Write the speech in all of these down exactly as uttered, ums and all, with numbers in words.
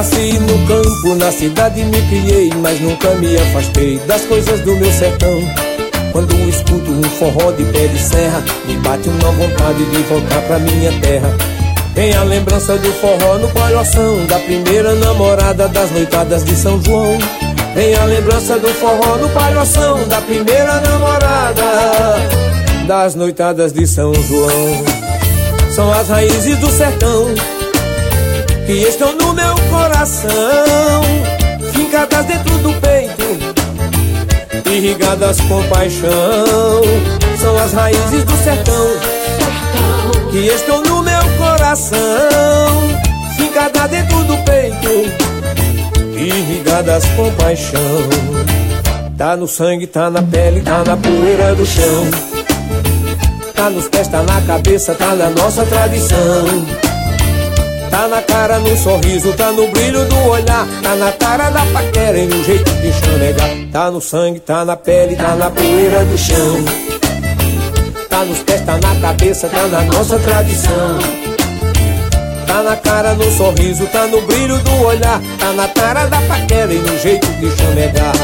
nasci no campo, na cidade me criei, mas nunca me afastei das coisas do meu sertão. Quando escuto um forró de pé de serra, me bate uma vontade de voltar pra minha terra. Vem a lembrança do forró no palhoção, da primeira namorada, das noitadas de São João. Vem a lembrança do forró no palhoção, da primeira namorada, das noitadas de São João. São as raízes do sertão que estão no meu coração, fincadas dentro do peito, irrigadas com paixão. São as raízes do sertão que estão no meu coração, fincadas dentro do peito, irrigadas com paixão. Tá no sangue, tá na pele, tá na poeira do chão, tá nos pés, tá na cabeça, tá na nossa tradição. Tá na cara, no sorriso, tá no brilho do olhar, tá na cara da paquera e no jeito de chamegar. Tá no sangue, tá na pele, tá na poeira do chão, tá nos pés, tá na cabeça, tá na nossa tradição. Tá na cara, no sorriso, tá no brilho do olhar, tá na cara da paquera e no jeito de chamegar.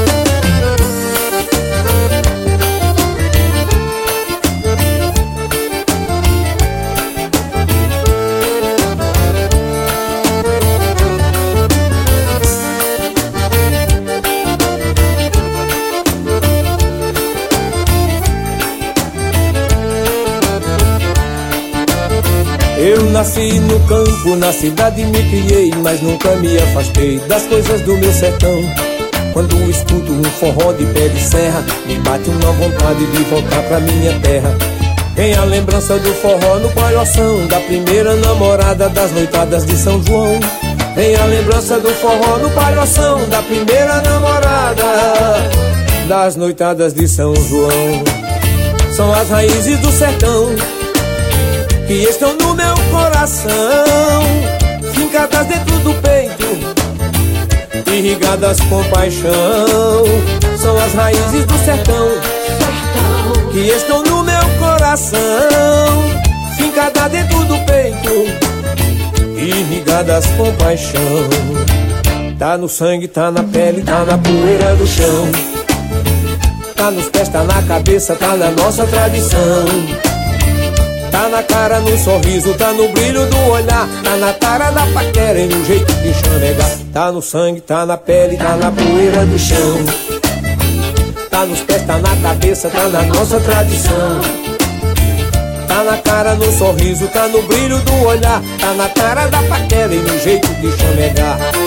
Eu nasci no campo, na cidade me criei, mas nunca me afastei das coisas do meu sertão. Quando escuto um forró de pé de serra, me bate uma vontade de voltar pra minha terra. Vem a lembrança do forró no palhoção, da primeira namorada, das noitadas de São João. Vem a lembrança do forró no palhoção, da primeira namorada, das noitadas de São João. São as raízes do sertão que estão no meu coração, fincadas dentro do peito, irrigadas com paixão. São as raízes do sertão que estão no meu coração, fincadas dentro do peito, irrigadas com paixão. Tá no sangue, tá na pele, tá na poeira do chão, tá nos pés, tá na cabeça, tá na nossa tradição. Tá na cara, no sorriso, tá no brilho do olhar, tá na cara da paquera e no jeito de chamegar. Tá no sangue, tá na pele, tá na poeira do chão, tá nos pés, tá na cabeça, tá na nossa tradição. Tá na cara, no sorriso, tá no brilho do olhar, tá na cara da paquera e no jeito de chamegar.